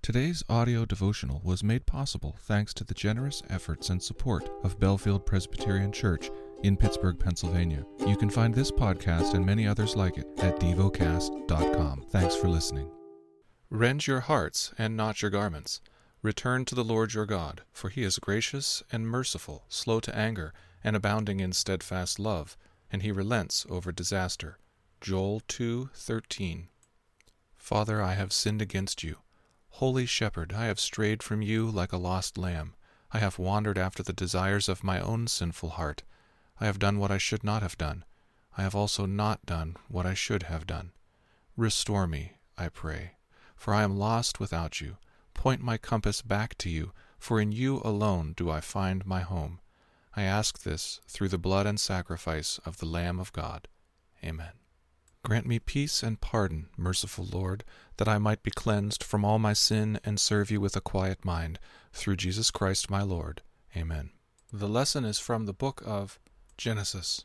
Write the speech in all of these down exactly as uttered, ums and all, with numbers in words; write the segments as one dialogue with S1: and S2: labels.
S1: Today's audio devotional was made possible thanks to the generous efforts and support of Bellefield Presbyterian Church in Pittsburgh, Pennsylvania. You can find this podcast and many others like it at devocast dot com. Thanks for listening. Rend your hearts and not your garments. Return to the Lord your God, for he is gracious and merciful, slow to anger, and abounding in steadfast love, and he relents over disaster. Joel two thirteen. Father, I have sinned against you. Holy Shepherd, I have strayed from you like a lost lamb. I have wandered after the desires of my own sinful heart. I have done what I should not have done. I have also not done what I should have done. Restore me, I pray, for I am lost without you. Point my compass back to you, for in you alone do I find my home. I ask this through the blood and sacrifice of the Lamb of God. Amen. Grant me peace and pardon, merciful Lord, that I might be cleansed from all my sin and serve you with a quiet mind, through Jesus Christ my Lord. Amen. The lesson is from the book of Genesis.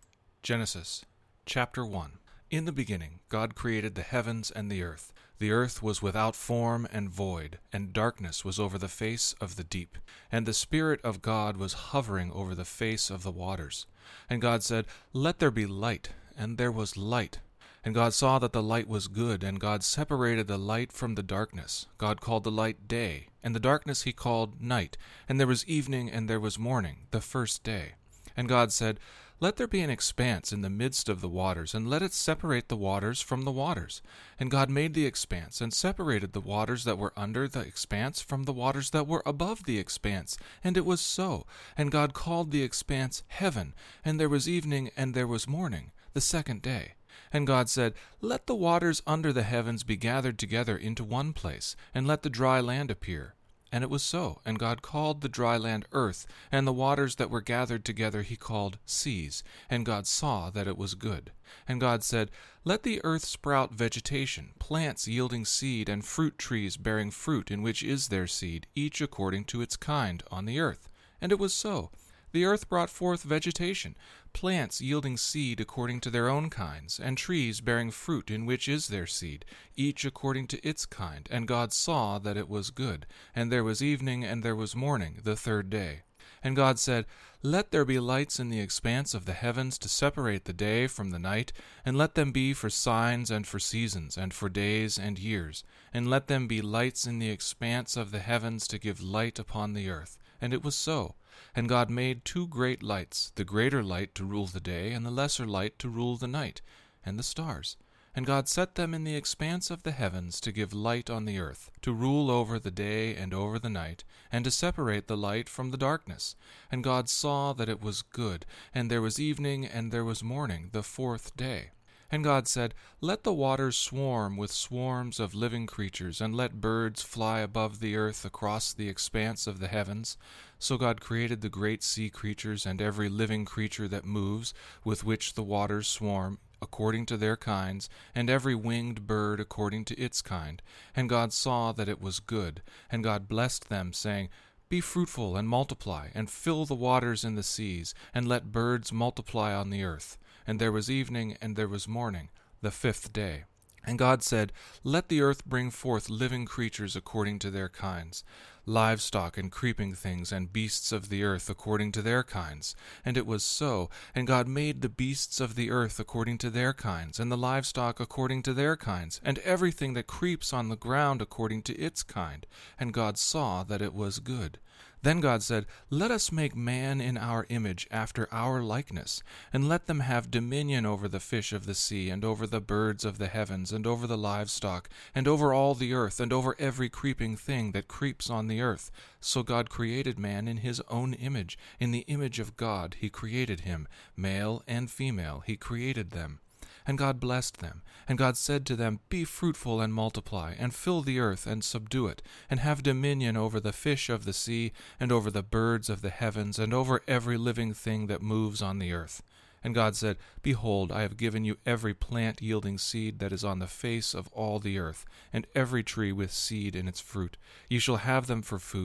S1: Genesis, chapter one. In the beginning, God created the heavens and the earth. The earth was without form and void, and darkness was over the face of the deep. And the Spirit of God was hovering over the face of the waters. And God said, "Let there be light," and there was light. And God saw that the light was good, and God separated the light from the darkness. God called the light day, and the darkness he called night. And there was evening, and there was morning, the first day. And God said, "Let there be an expanse in the midst of the waters, and let it separate the waters from the waters." And God made the expanse, and separated the waters that were under the expanse from the waters that were above the expanse. And it was so. And God called the expanse heaven. And there was evening, and there was morning, the second day. And God said, "Let the waters under the heavens be gathered together into one place, and let the dry land appear." And it was so. And God called the dry land earth, and the waters that were gathered together he called seas. And God saw that it was good. And God said, "Let the earth sprout vegetation, plants yielding seed, and fruit trees bearing fruit in which is their seed, each according to its kind, on the earth." And it was so. The earth brought forth vegetation, plants yielding seed according to their own kinds, and trees bearing fruit in which is their seed, each according to its kind. And God saw that it was good. And there was evening, and there was morning, the third day. And God said, "Let there be lights in the expanse of the heavens to separate the day from the night, and let them be for signs and for seasons, and for days and years. And let them be lights in the expanse of the heavens to give light upon the earth." And it was so. And God made two great lights, the greater light to rule the day, and the lesser light to rule the night, and the stars. And God set them in the expanse of the heavens to give light on the earth, to rule over the day and over the night, and to separate the light from the darkness. And God saw that it was good. And there was evening, and there was morning, the fourth day. And God said, "Let the waters swarm with swarms of living creatures, and let birds fly above the earth across the expanse of the heavens." So God created the great sea creatures and every living creature that moves, with which the waters swarm, according to their kinds, and every winged bird according to its kind. And God saw that it was good. And God blessed them, saying, "Be fruitful and multiply, and fill the waters in the seas, and let birds multiply on the earth." And there was evening, and there was morning, the fifth day. And God said, "Let the earth bring forth living creatures according to their kinds, livestock and creeping things, and beasts of the earth according to their kinds." And it was so. And God made the beasts of the earth according to their kinds, and the livestock according to their kinds, and everything that creeps on the ground according to its kind. And God saw that it was good. Then God said, "Let us make man in our image, after our likeness, and let them have dominion over the fish of the sea, and over the birds of the heavens, and over the livestock, and over all the earth, and over every creeping thing that creeps on the earth." So God created man in his own image. In the image of God he created him. Male and female he created them. And God blessed them. And God said to them, "Be fruitful and multiply, and fill the earth and subdue it, and have dominion over the fish of the sea, and over the birds of the heavens, and over every living thing that moves on the earth." And God said, "Behold, I have given you every plant yielding seed that is on the face of all the earth, and every tree with seed in its fruit. You shall have them for food.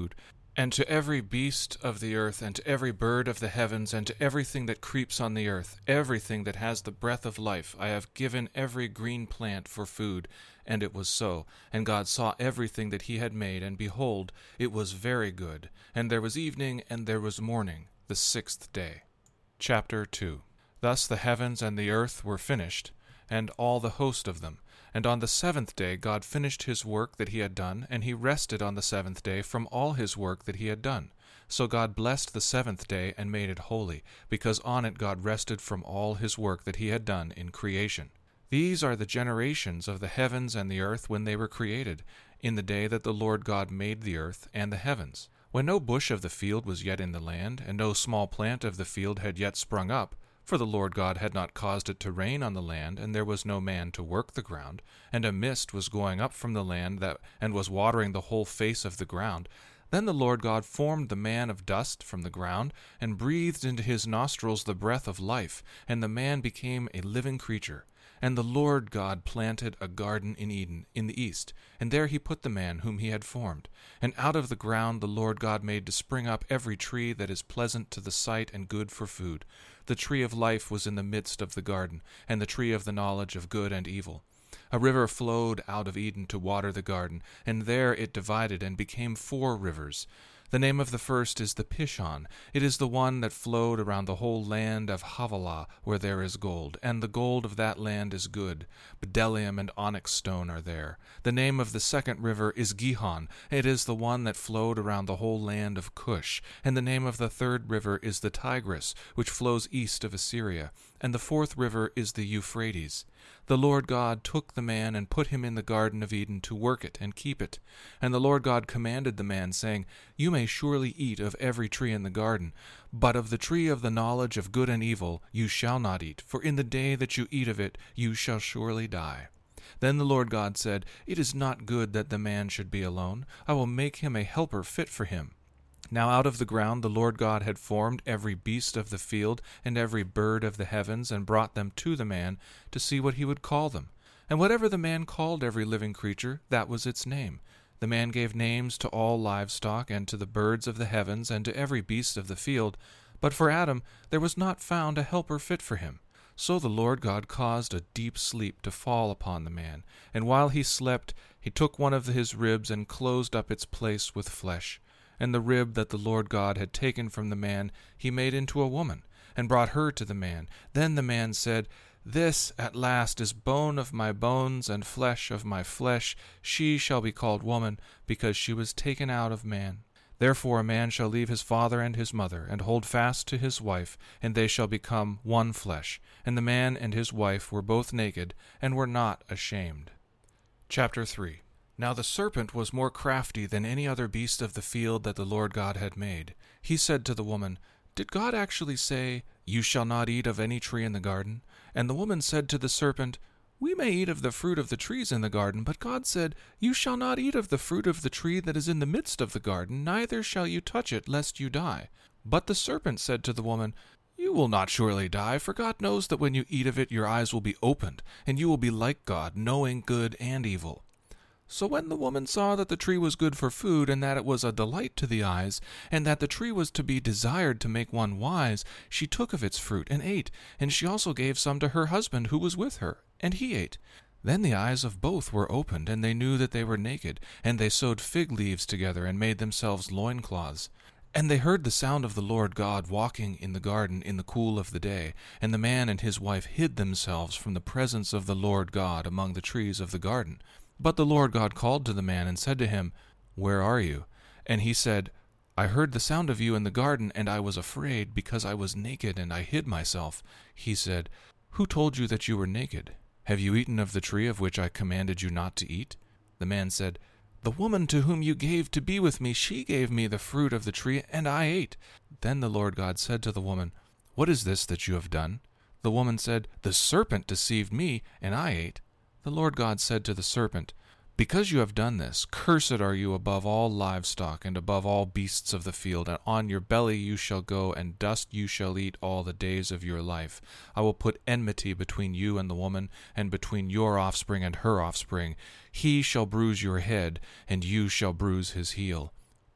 S1: And to every beast of the earth, and to every bird of the heavens, and to everything that creeps on the earth, everything that has the breath of life, I have given every green plant for food. And it was so. And God saw everything that he had made, and behold, it was very good. And there was evening, and there was morning, the sixth day. Chapter two. Thus the heavens and the earth were finished, and all the host of them. And on the seventh day God finished his work that he had done, and he rested on the seventh day from all his work that he had done. So God blessed the seventh day and made it holy, because on it God rested from all his work that he had done in creation. These are the generations of the heavens and the earth when they were created, in the day that the Lord God made the earth and the heavens. When no bush of the field was yet in the land, and no small plant of the field had yet sprung up, for the Lord God had not caused it to rain on the land, and there was no man to work the ground, and a mist was going up from the land that and was watering the whole face of the ground. Then the Lord God formed the man of dust from the ground, and breathed into his nostrils the breath of life, and the man became a living creature. And the Lord God planted a garden in Eden, in the east, and there he put the man whom he had formed. And out of the ground the Lord God made to spring up every tree that is pleasant to the sight and good for food. The tree of life was in the midst of the garden, and the tree of the knowledge of good and evil. A river flowed out of Eden to water the garden, and there it divided and became four rivers. The name of the first is the Pishon. It is the one that flowed around the whole land of Havilah, where there is gold, and the gold of that land is good. Bdellium and onyx stone are there. The name of the second river is Gihon. It is the one that flowed around the whole land of Cush. And the name of the third river is the Tigris, which flows east of Assyria. And the fourth river is the Euphrates. The Lord God took the man and put him in the garden of Eden to work it and keep it. And the Lord God commanded the man, saying, You may surely eat of every tree in the garden, but of the tree of the knowledge of good and evil you shall not eat, for in the day that you eat of it you shall surely die. Then the Lord God said, It is not good that the man should be alone. I will make him a helper fit for him. Now out of the ground the Lord God had formed every beast of the field and every bird of the heavens, and brought them to the man to see what he would call them. And whatever the man called every living creature, that was its name. The man gave names to all livestock, and to the birds of the heavens, and to every beast of the field. But for Adam there was not found a helper fit for him. So the Lord God caused a deep sleep to fall upon the man, and while he slept he took one of his ribs and closed up its place with flesh. And the rib that the Lord God had taken from the man he made into a woman, and brought her to the man. Then the man said, This at last is bone of my bones and flesh of my flesh. She shall be called woman, because she was taken out of man. Therefore a man shall leave his father and his mother, and hold fast to his wife, and they shall become one flesh. And the man and his wife were both naked, and were not ashamed. Chapter three. Now the serpent was more crafty than any other beast of the field that the Lord God had made. He said to the woman, Did God actually say, You shall not eat of any tree in the garden? And the woman said to the serpent, We may eat of the fruit of the trees in the garden, but God said, You shall not eat of the fruit of the tree that is in the midst of the garden, neither shall you touch it, lest you die. But the serpent said to the woman, You will not surely die, for God knows that when you eat of it your eyes will be opened, and you will be like God, knowing good and evil. So when the woman saw that the tree was good for food, and that it was a delight to the eyes, and that the tree was to be desired to make one wise, she took of its fruit and ate, and she also gave some to her husband who was with her, and he ate. Then the eyes of both were opened, and they knew that they were naked, and they sewed fig leaves together, and made themselves loincloths. And they heard the sound of the Lord God walking in the garden in the cool of the day, and the man and his wife hid themselves from the presence of the Lord God among the trees of the garden. But the Lord God called to the man and said to him, Where are you? And he said, I heard the sound of you in the garden, and I was afraid, because I was naked, and I hid myself. He said, Who told you that you were naked? Have you eaten of the tree of which I commanded you not to eat? The man said, The woman to whom you gave to be with me, she gave me the fruit of the tree, and I ate. Then the Lord God said to the woman, What is this that you have done? The woman said, The serpent deceived me, and I ate. The Lord God said to the serpent, Because you have done this, cursed are you above all livestock and above all beasts of the field, and on your belly you shall go, and dust you shall eat all the days of your life. I will put enmity between you and the woman, and between your offspring and her offspring. He shall bruise your head, and you shall bruise his heel.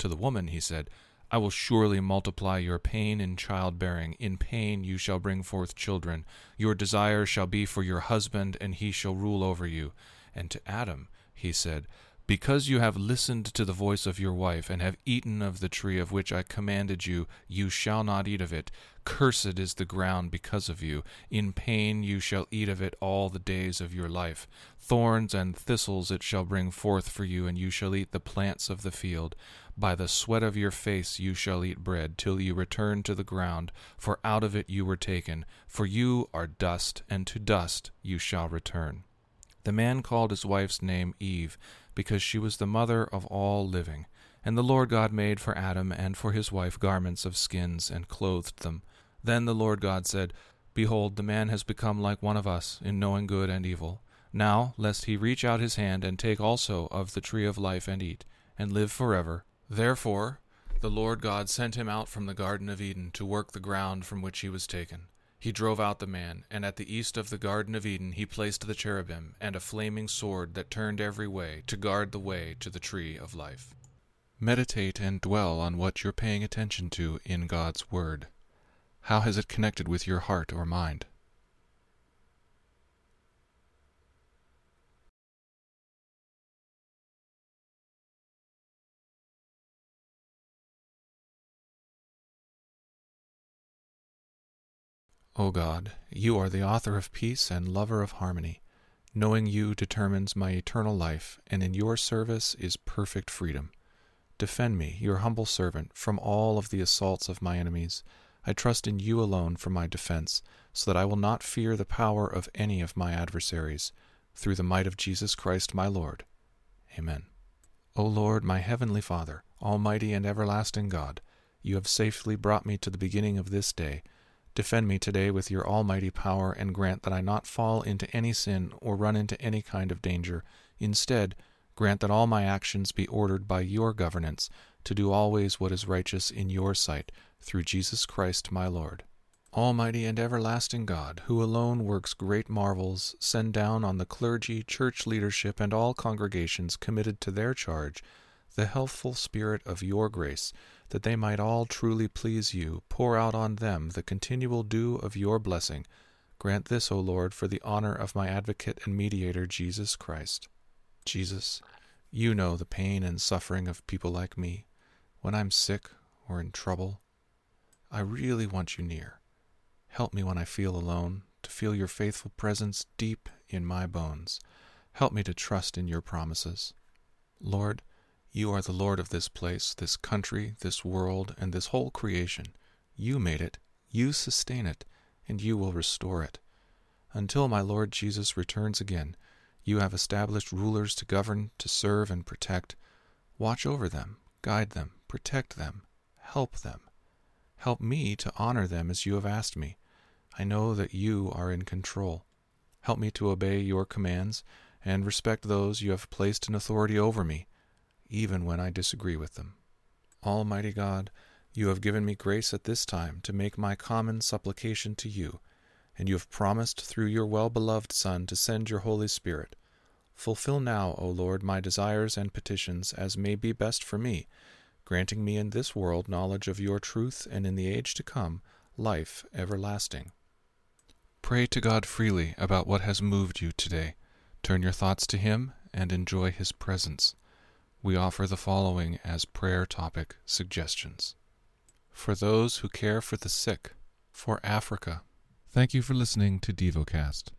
S1: To the woman he said, I will surely multiply your pain in childbearing. In pain you shall bring forth children. Your desire shall be for your husband, and he shall rule over you. And to Adam he said, Because you have listened to the voice of your wife, and have eaten of the tree of which I commanded you, you shall not eat of it. Cursed is the ground because of you. In pain you shall eat of it all the days of your life. Thorns and thistles it shall bring forth for you, and you shall eat the plants of the field. By the sweat of your face you shall eat bread, till you return to the ground, for out of it you were taken. For you are dust, and to dust you shall return. The man called his wife's name Eve, because she was the mother of all living. And the Lord God made for Adam and for his wife garments of skins, and clothed them. Then the Lord God said, Behold, the man has become like one of us, in knowing good and evil. Now, lest he reach out his hand, and take also of the tree of life, and eat, and live forever. Therefore the Lord God sent him out from the Garden of Eden, to work the ground from which he was taken. He drove out the man, and at the east of the Garden of Eden he placed the cherubim, and a flaming sword that turned every way, to guard the way to the tree of life. Meditate and dwell on what you're paying attention to in God's Word. How has it connected with your heart or mind? O God, you are the author of peace and lover of harmony. Knowing you determines my eternal life, and in your service is perfect freedom. Defend me, your humble servant, from all of the assaults of my enemies. I trust in you alone for my defense, so that I will not fear the power of any of my adversaries. Through the might of Jesus Christ my Lord. Amen. O Lord, my heavenly Father, almighty and everlasting God, you have safely brought me to the beginning of this day. Defend me today with your almighty power, and grant that I not fall into any sin or run into any kind of danger. Instead, grant that all my actions be ordered by your governance, to do always what is righteous in your sight, through Jesus Christ my Lord. Almighty and everlasting God, who alone works great marvels, send down on the clergy, church leadership, and all congregations committed to their charge the healthful spirit of your grace, that they might all truly please you. Pour out on them the continual dew of your blessing. Grant this, O Lord, for the honor of my advocate and mediator, Jesus Christ. Jesus, you know the pain and suffering of people like me. When I'm sick or in trouble, I really want you near. Help me when I feel alone, to feel your faithful presence deep in my bones. Help me to trust in your promises. Lord, you are the Lord of this place, this country, this world, and this whole creation. You made it, you sustain it, and you will restore it. Until my Lord Jesus returns again, you have established rulers to govern, to serve, and protect. Watch over them, guide them, protect them, help them. Help me to honor them as you have asked me. I know that you are in control. Help me to obey your commands and respect those you have placed in authority over me, even when I disagree with them. Almighty God, you have given me grace at this time to make my common supplication to you, and you have promised through your well-beloved Son to send your Holy Spirit. Fulfill now, O Lord, my desires and petitions as may be best for me, granting me in this world knowledge of your truth, and in the age to come, life everlasting. Pray to God freely about what has moved you today. Turn your thoughts to Him and enjoy His presence. We offer the following as prayer topic suggestions. For those who care for the sick, for Africa. Thank you for listening to DevoCast.